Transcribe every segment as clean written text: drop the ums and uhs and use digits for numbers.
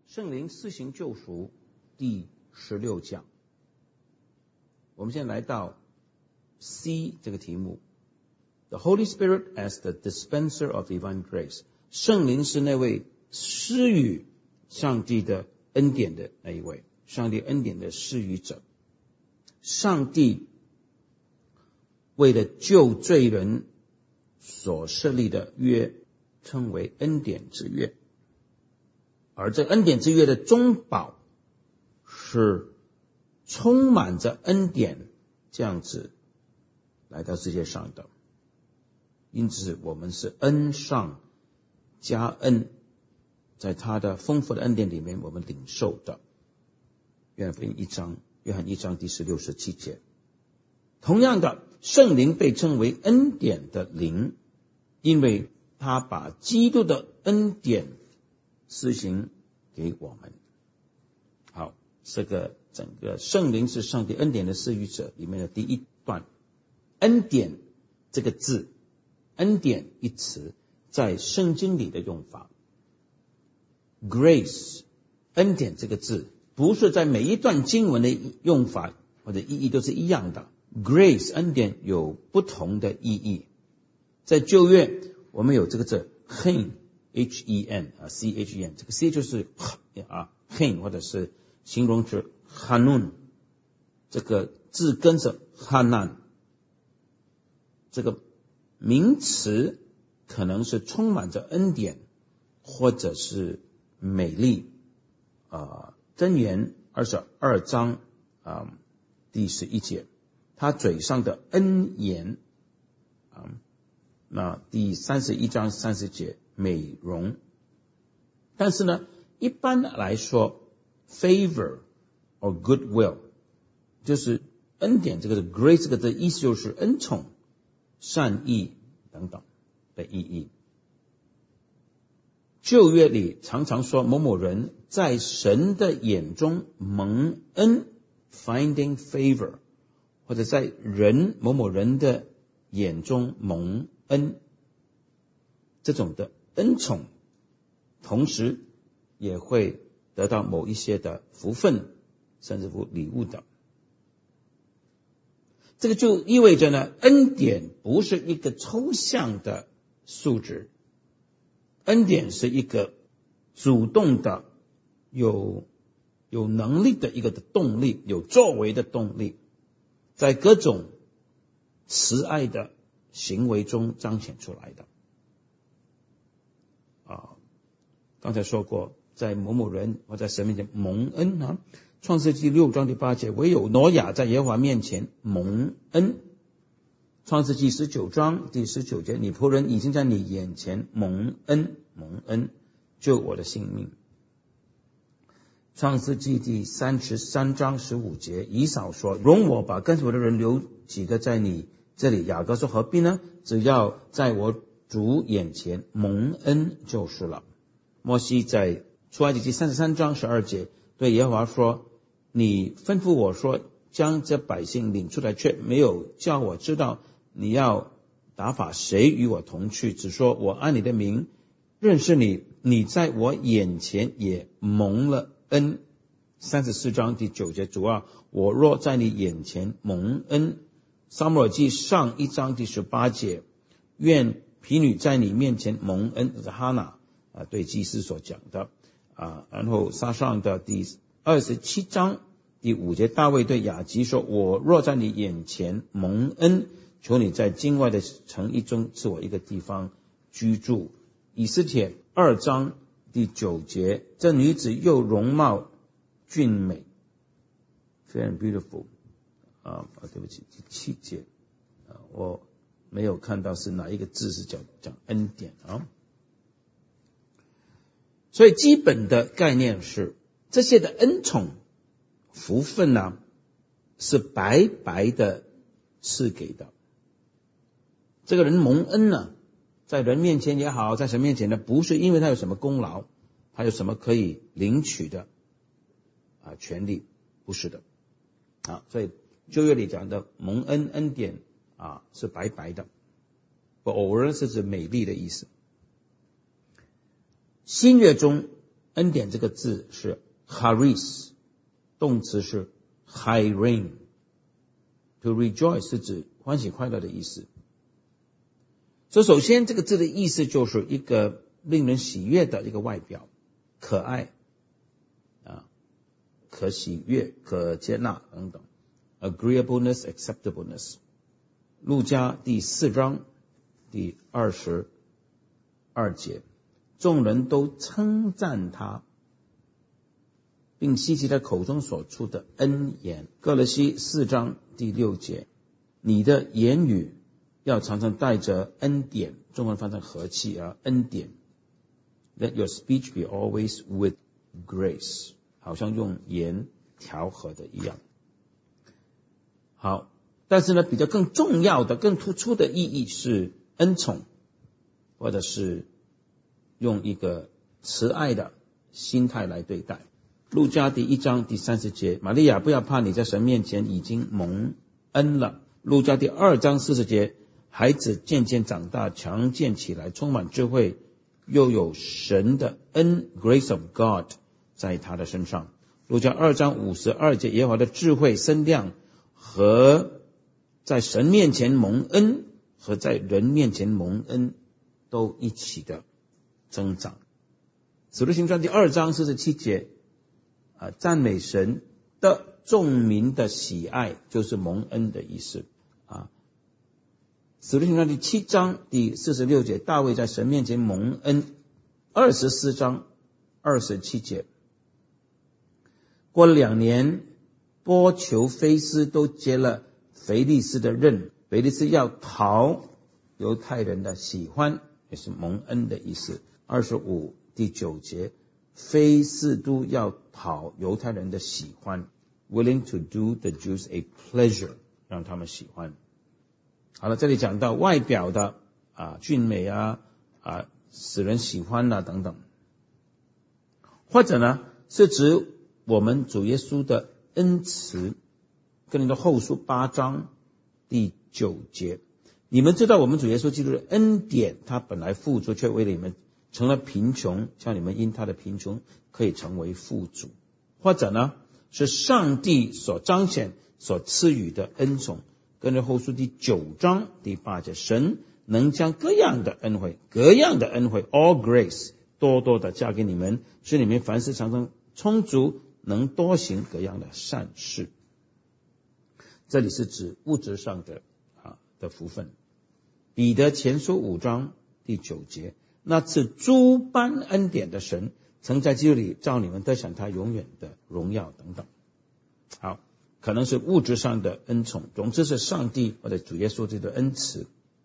圣灵施行救赎第16讲。我们现在来到 C 这个题目， The Holy Spirit as the dispenser of divine grace。 圣灵是那位施予上帝的恩典的那一位，上帝恩典的施予者。上帝为了救罪人所设立的约称为恩典之约，而这恩典之约的中保是充满着恩典这样子来到世界上的，因此我们是恩上加恩，在他的丰富的恩典里面我们领受的。约翰福音约翰1章第16、17节。同样的，圣灵被称为恩典的灵，因为他把基督的恩典施行给我们。好，这个整个圣灵是上帝恩典的施予者里面的第一段。恩典这个字，恩典一词在圣经里的用法， grace 恩典这个字不是在每一段经文的用法或者意义都是一样的， grace 恩典有不同的意义。在旧约我们有这个字 chen H-E-N C-H-E-N， 这个 C 就是chen 或者是形容词 hanun， 这个字根是 hanan， 这个名词可能是充满着恩典或者是美丽。箴言22章第11节，他嘴上的恩言。那第31章30节美容。但是呢，一般来说 favor or goodwill 就是恩典这个 grace 这个的意思就是恩宠、善意等等的意义。旧约里常常说某某人在神的眼中蒙恩 finding favor， 或者在某某人的眼中蒙恩，这种的恩宠同时也会得到某一些的福分甚至乎礼物的。这个就意味着呢，恩典不是一个抽象的素质，恩典是一个主动的有能力的一个的动力，有作为的动力，在各种慈爱的行为中彰显出来的。刚才说过，在某某人或在神面前蒙恩创世纪6章第8节，唯有挪亚在耶和华面前蒙恩。创世纪19章第19节，你仆人已经在你眼前蒙恩，救我的性命。创世纪第33章15节，以扫说，容我把跟随我的人留几个在你这里。雅各说，何必呢？只要在我主眼前蒙恩就是了。摩西在出埃及记33章12节对耶和华说，你吩咐我说将这百姓领出来，却没有叫我知道你要打发谁与我同去，只说我按你的名认识你，你在我眼前也蒙了恩。34章第9节，主啊，我若在你眼前蒙恩。撒母耳记上1章第18节，愿婢女在你面前蒙恩，这是哈拿对祭司所讲的。然后撒上的第27章第5节，大卫对雅吉说，我若在你眼前蒙恩，求你在境外的城邑中赐我一个地方居住。以斯帖2章第9节，这女子又容貌俊美 very beautiful。对不起，第7节我没有看到是哪一个字是讲恩典所以基本的概念是，这些的恩宠福分是白白的赐给的。这个人蒙恩在人面前也好，在神面前不是因为他有什么功劳，他有什么可以领取的权利，不是的所以旧约里讲的蒙恩恩典是白白的，偶尔是指美丽的意思。新约中恩典这个字是 charis， 动词是 chairein。To rejoice 是指欢喜快乐的意思。所以首先这个字的意思就是一个令人喜悦的一个外表，可爱可喜悦、可接纳等等。agreeableness, acceptableness。路加第4章第22节，众人都称赞他，并希奇他口中所出的恩言。歌罗西4章第6节，你的言语要常常带着恩典，中文翻成和气恩典。Let your speech be always with grace， 好像用盐调和的一样。好，但是呢，比较更重要的、更突出的意义是恩宠，或者是用一个慈爱的心态来对待。路加第1章第30节，玛利亚不要怕，你在神面前已经蒙恩了。路加第2章40节，孩子渐渐长大，强健起来，充满智慧，又有神的恩 grace of God 在他的身上。路加2章52节，耶和华的智慧身量和在神面前蒙恩和在人面前蒙恩都一起的增长。使徒行传第2章47节，赞美神的众民的喜爱，就是蒙恩的意思。使徒行传第7章第46节，大卫在神面前蒙恩。24章27节，过了2年，波求菲斯都接了腓利斯的任，腓利斯要讨犹太人的喜欢，也是蒙恩的意思。25第9节，菲斯都要讨犹太人的喜欢 willing to do the Jews a pleasure， 让他们喜欢。好了，这里讲到外表的俊美使人喜欢等等，或者呢是指我们主耶稣的恩慈。哥林多后书8章第9节，你们知道我们主耶稣基督的恩典，他本来富足，却为了你们成了贫穷，叫你们因他的贫穷可以成为富足。或者呢是上帝所彰显所赐予的恩宠。哥林多后书第9章第8节，神能将各样的恩惠 all grace 多多的加给你们，使你们凡事常常充足，能多行各样的善事。这里是指物质上的福分。彼得前书5章第9节，那赐诸般恩典的神，曾在基督里召你们得享他永远的荣耀等等。好，可能是物质上的恩宠，总之是上帝或者主耶稣基督的恩慈。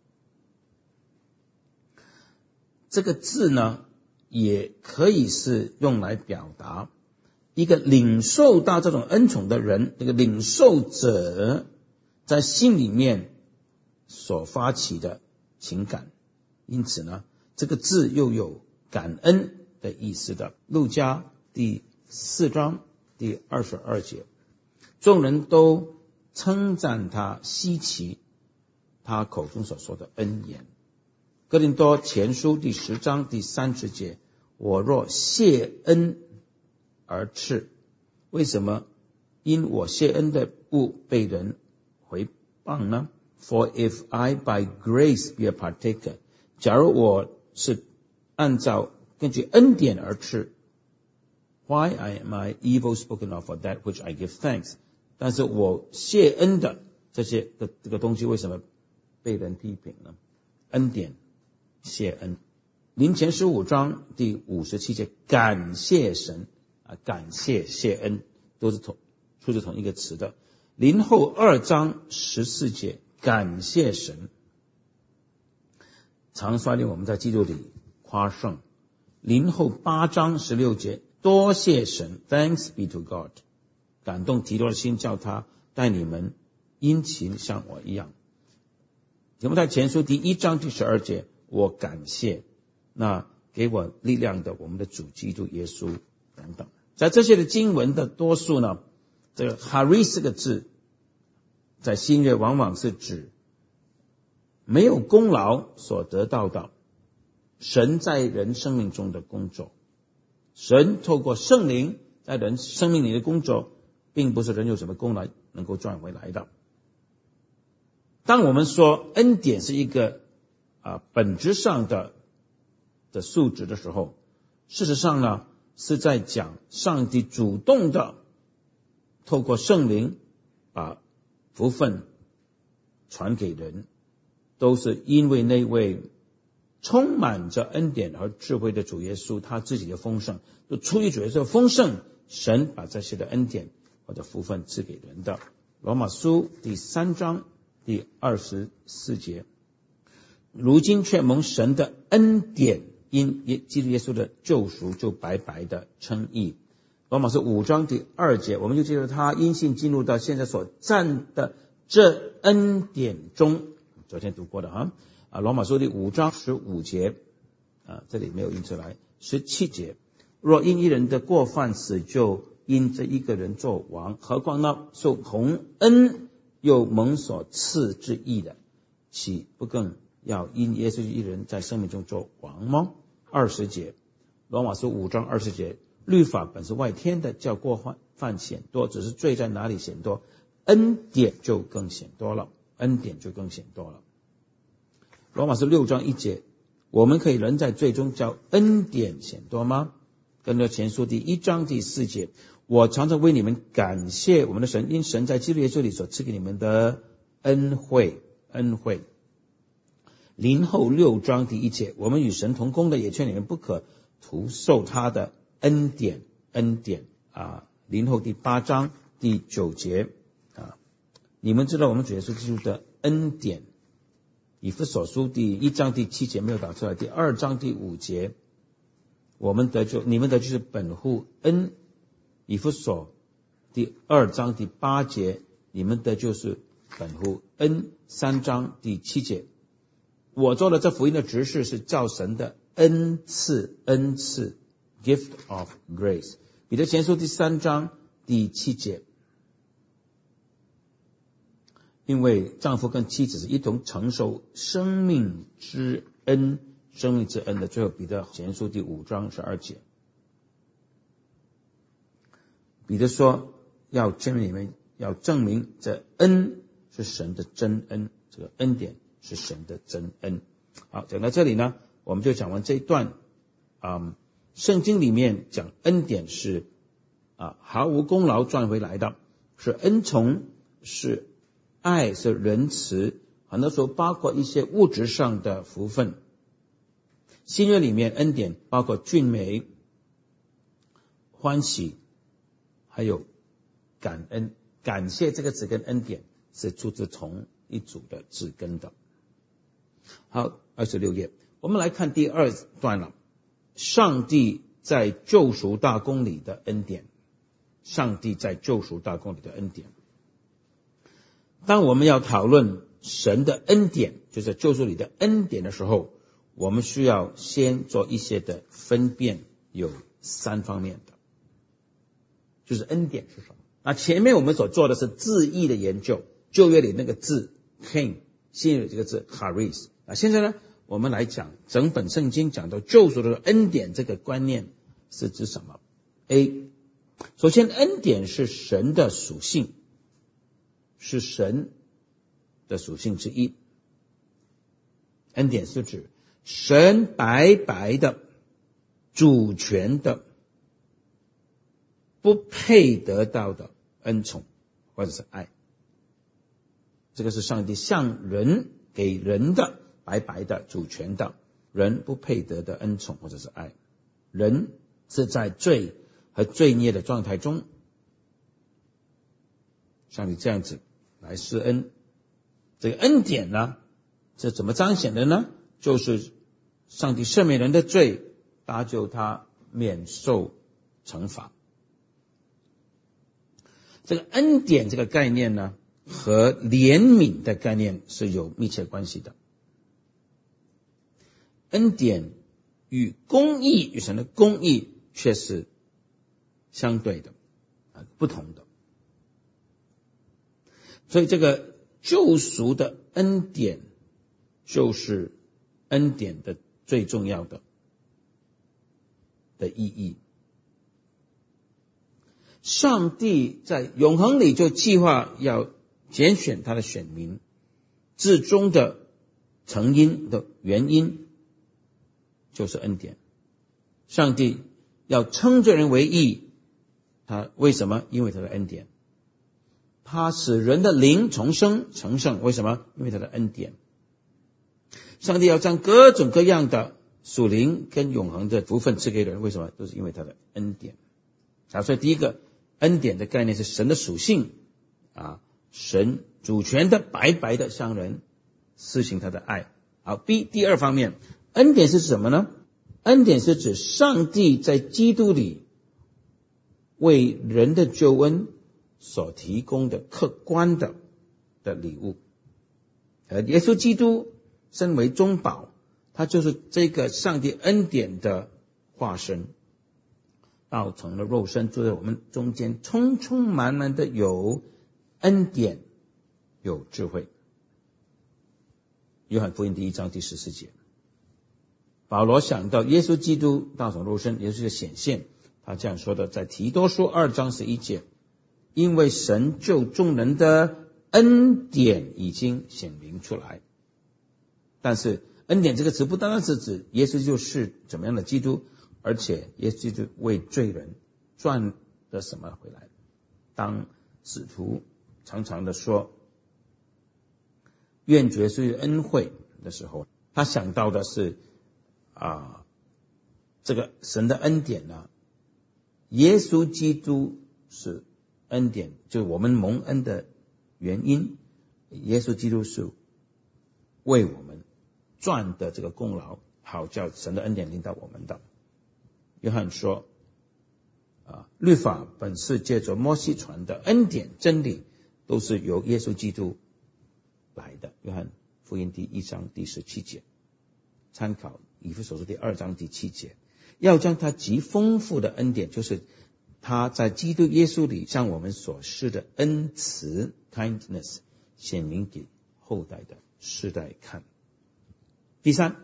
这个字呢，也可以是用来表达一个领受到这种恩宠的人，这个领受者在心里面所发起的情感。因此呢，这个字又有感恩的意思的。路加第4章第22节，众人都称赞他，希奇他口中所说的恩言。哥林多前书第10章第30节，我若谢恩而赤，为什么因我谢恩的不被人回谤呢？ For if I by grace be a partaker， 假如我是按照根据恩典而赤， Why am I evil spoken of for that which I give thanks？ 但是我谢恩的这个东西为什么被人批评呢？恩典谢恩。林前15章第57节，感谢神感谢谢恩都是出自同一个词的。林后2章14节，感谢神，常率领我们在基督里夸胜。林后8章16节，多谢神 Thanks be to God， 感动提多的心，叫他带你们殷勤像我一样。提摩太前书第1章第12节，我感谢那给我力量的我们的主基督耶稣等等。在这些的经文的多数呢，这个 charis 这个字在新约往往是指没有功劳所得到的神在人生命中的工作。 神透过圣灵在人生命里的工作，并不是人有什么功劳能够赚回来的。当我们说恩典是一个本质上的素质的时候，事实上呢，是在讲上帝主动的透过圣灵把福分传给人，都是因为那位充满着恩典和智慧的主耶稣他自己的丰盛，就出于主耶稣的丰盛，神把这些的恩典或者福分赐给人的。罗马书第3章第24节，如今却蒙神的恩典，因基督耶稣的救赎，就白白的称义。罗马书5章第2节，我们就记得他因信进入到现在所占的这恩典中，昨天读过的罗马书第5章15节这里没有印出来。17节，若因一人的过犯死，就因这一个人做王，何况那受洪恩又蒙所赐之义的，岂不更要因耶稣一人在生命中做王吗？20节，罗马书5章20节，律法本是外天的，叫过犯显多，只是罪在哪里显多，恩典就更显多了，恩典就更显多了。罗马书6章1节，我们可以人在罪中叫恩典显多吗？跟着前书第1章第4节，我常常为你们感谢我们的神，因神在基督耶稣里所赐给你们的恩惠。林后6章第1节，我们与神同工的，也劝你们不可徒受他的恩典。林后第8章第9节你们知道我们主耶稣基督的恩典。以弗所书第1章第7节没有打出来，第2章第5节，我们得救，你们得救是本乎恩。以弗所第2章第8节，你们得救是本乎恩。3章第7节，我做的这福音的执事是照神的恩赐 gift of grace。 彼得前书第3章第7节，因为丈夫跟妻子是一同承受生命之恩的。最后彼得前书第5章12节，彼得说要证明这恩是神的真恩，这个恩典是神的真恩。好，讲到这里呢，我们就讲完这一段。圣经里面讲恩典是毫无功劳赚回来的，是恩宠，是爱，是仁慈，很多时候包括一些物质上的福分。新约里面恩典包括俊美、欢喜，还有感恩。感谢这个字跟恩典是出自同一组的字根的。好，26页，我们来看第2段了。上帝在救赎大功里的恩典。上帝在救赎大功里的恩典。当我们要讨论神的恩典，就是救赎里的恩典的时候，我们需要先做一些的分辨，有3方面的，就是恩典是什么。那前面我们所做的是字义的研究，旧约里那个字 king， 新约这个字 charis。现在呢，我们来讲整本圣经讲到救赎的恩典这个观念是指什么。 A， 首先恩典是神的属性，是神的属性之一。恩典是指神白白的、主权的、不配得到的恩宠或者是爱。这个是上帝向人给人的白白的、主权的、人不配得的恩宠或者是爱。人是在罪和罪孽的状态中，上帝这样子来施恩。这个恩典呢，是怎么彰显的呢？就是上帝赦免人的罪，搭救他免受惩罚。这个恩典这个概念呢，和怜悯的概念是有密切关系的。恩典与公义，与神的公义却是相对的，不同的。所以这个救赎的恩典就是恩典的最重要的意义。 上帝在永恒里就计划要拣选他的选民，至终的成因的原因就是恩典。上帝要称这人为义，他为什么？因为他的恩典。他使人的灵重生成圣，为什么？因为他的恩典。上帝要将各种各样的属灵跟永恒的福分赐给人，为什么？都是因为他的恩典。所以第一个恩典的概念是神的属性神主权的白白的向人施行他的爱。好，第二方面，恩典是什么呢？恩典是指上帝在基督里为人的救恩所提供的客观的礼物。耶稣基督身为中保，他就是这个上帝恩典的化身，道成了肉身，住在我们中间，充充满满的有恩典有智慧。约翰福音第1章第14节，保罗想到耶稣基督道成肉身，也就是显现，他这样说的，在提多书2章11节，因为神救众人的恩典已经显明出来。但是恩典这个词不单单是指耶稣就是怎么样的基督，而且耶稣基督为罪人赚了什么回来。当使徒常常的说愿主耶稣恩惠的时候，他想到的是这个神的恩典耶稣基督是恩典，就是我们蒙恩的原因。耶稣基督是为我们赚的这个功劳，好叫神的恩典临到我们的。约翰说律法本是借着摩西传的，恩典真理都是由耶稣基督来的。约翰福音第1章第17节，参考以弗所书第2章第7节，要将他极丰富的恩典，就是他在基督耶稣里向我们所施的恩慈 kindness 显明给后代的世代看。第三，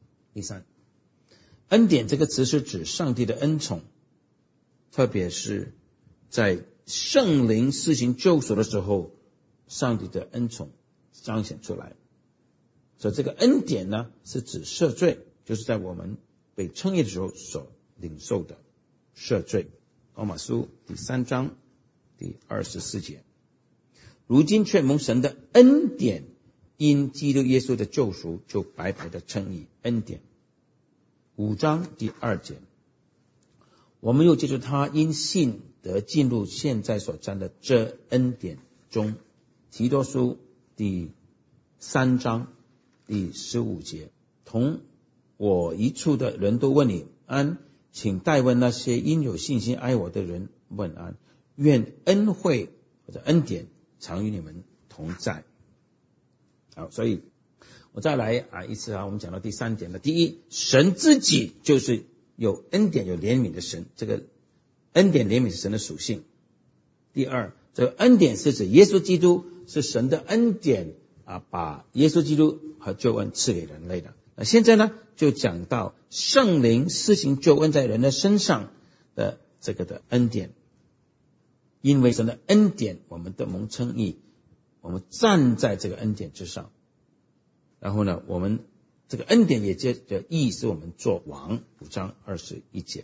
恩典这个词是指上帝的恩宠，特别是在圣灵施行救赎的时候，上帝的恩宠彰显出来。所以这个恩典呢，是指赦罪，就是在我们被称义的时候所领受的赦罪。罗马书第3章第24节，如今却蒙神的恩典，因基督耶稣的救赎，就白白的称义。恩典5章第2节，我们又借着他因信得进入现在所占的这恩典中。提多书第3章第15节，同我一处的人都问你安，请代问那些因有信心爱我的人问安。愿恩惠或者恩典常与你们同在。好，所以我再来一次我们讲到第3点了。第一，神自己就是有恩典有怜悯的神，这个恩典怜悯是神的属性。第二，这个恩典是指耶稣基督是神的恩典把耶稣基督和救恩赐给人类的。那现在呢，就讲到圣灵施行救恩在人的身上的这个的恩典。因为神的恩典，我们的蒙称义，我们站在这个恩典之上。然后呢，我们这个恩典也接着义使我们做王，5章21节。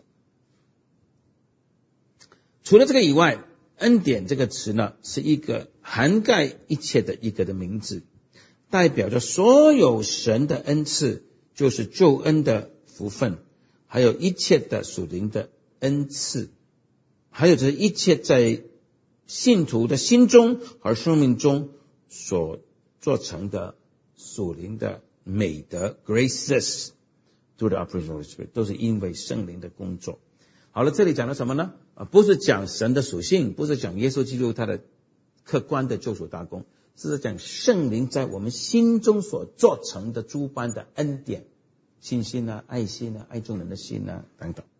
除了这个以外，恩典这个词呢，是一个涵盖一切的一个的名字，代表着所有神的恩赐，就是救恩的福分，还有一切的属灵的恩赐，还有这一切在信徒的心中和生命中所做成的属灵的美德 graces through the operation of the Spirit， 都是因为圣灵的工作。好了，这里讲的什么呢？不是讲神的属性，不是讲耶稣基督他的客观的救赎大功，是讲圣灵在我们心中所做成的诸般的恩典，信心爱心爱众人的心等等。